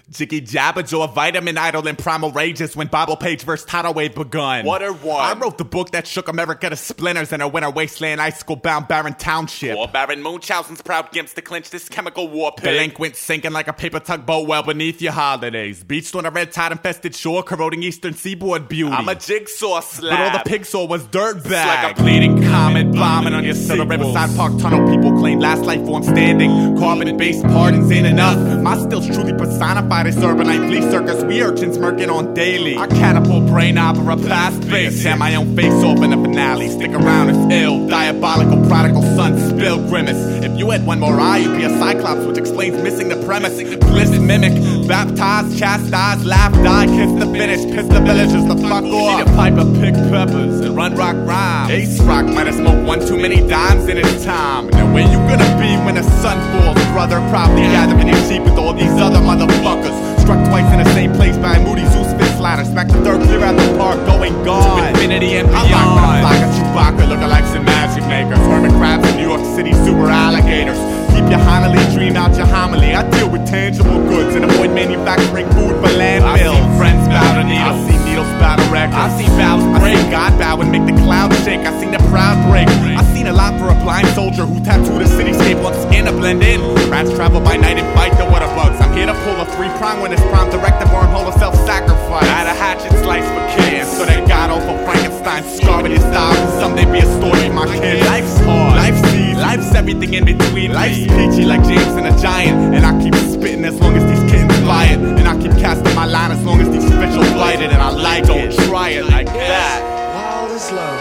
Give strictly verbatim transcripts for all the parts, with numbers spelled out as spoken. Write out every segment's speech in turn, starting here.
Jiggy Jabberjaw, a vitamin idol in primal rages when Bible page verse tidal wave begun. What or what? I wrote the book that shook America to splinters in a winter wasteland, icicle-bound barren township. Or Baron Munchausen's proud gimps to clinch this chemical war pig. Delinquent sinking like a paper tugboat well beneath your holidays. Beached on a red tide-infested shore, corroding eastern seaboard beauty. I'm a jigsaw slab. But all the pig saw was dirtbag. Like a bleeding comet bombing on your So the sequels. Riverside Park tunnel people claim last life form standing. Carbon-based pardons ain't enough. My stills truly personify this urbanite flea circus we urchins murking on daily. I catapult brain opera past base. Tear my own face off in the finale. Stick around, it's ill. Diabolical prodigal son spill grimace. If you had one more eye, you'd be a cyclops, which explains missing the premise. Bliss mimic, baptize, chastise, laugh, die, kiss the finish, piss the villagers the fuck off. Eat a pipe of pick peppers and run rock rhymes. Ace Rock might have smoked one too many dimes in his time. Now where you gonna be when the sun falls, brother? Probably gathering your sheep with all these other motherfuckers. Struck twice in the same place by a moody Zeus fist ladder. Smack the third clear out the park, going gone. To infinity and beyond. I like a Chewbacca, lookalikes and magic makers. Hermit crabs and New York City sewer alligators. Keep your homily, dream out your homily. I deal with tangible goods and avoid manufacturing food for landfills. I see friends bow to needles. I see needles bow to records. I see vows break. I see God bow and make the clouds shake. I seen the proud break. I seen a lot for a blind soldier who tattooed a cityscape on skin to blend in. Rats travel by night and fight the water bugs. I'm here to pull a three prong when it's prime directive wormhole of self-sacrifice. I had a hatchet slice for kids, so they got off of Frankenstein's scar with his style. Someday be a story, my kids. Life's hard. Life's easy. Life's everything in between. Life's peachy like James and a giant. And I keep spitting as long as these kittens buy it. And I keep casting my line as long as these fish are blighted. And I like Don't it. try it like that. Wild as love.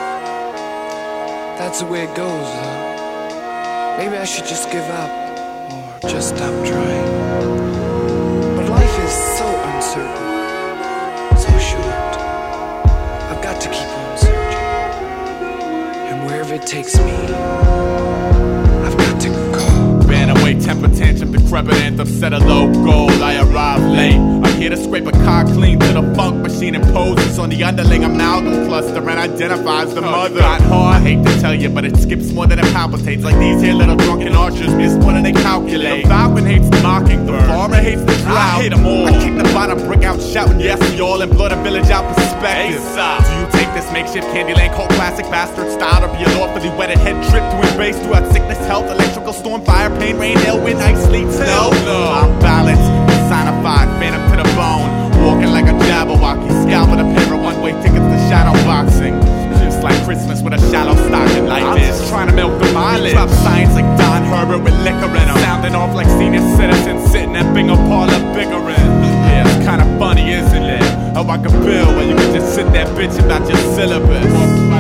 That's the way it goes, huh? Maybe I should just give up. Or just stop trying. But life is so uncertain. So short. I've got to keep on searching. And wherever it takes me, I've got to go. Ran away, temper tantrum, decrepit anthem, set a low goal. I arrived late. I'm here to scrape a car clean to the funk machine imposes on the underling amalgam cluster and identifies the mother. Got hard, I hate to tell you, but it skips more than it palpitates. Like these here little drunken archers miss more than they calculate. The falcon hates the mocking, the farmer hates the drought. I hate them all. I kick the bottom brick out, shouting yes to y'all and blow the village out perspective. Do you take this makeshift Candyland cult classic bastard style to be a lawfully wetted head trip to embrace throughout sickness, health, electrical storm, fire, pain, rain, hail, wind, ice, sleet, snow? No, I'm balanced, personified, phantom to the bone, walking like a Jabberwocky, scalp with a pair of one-way tickets to shadow boxing. Just like Christmas with a shallow stocking. Life I'm is just trying to milk the mileage. Drop science like Don Herbert with liquor in 'em. Sounding off like senior citizens sitting at bingo parlor bickering. Yeah, it's kinda funny, isn't it? How I can build when you can just sit there bitch about your syllabus.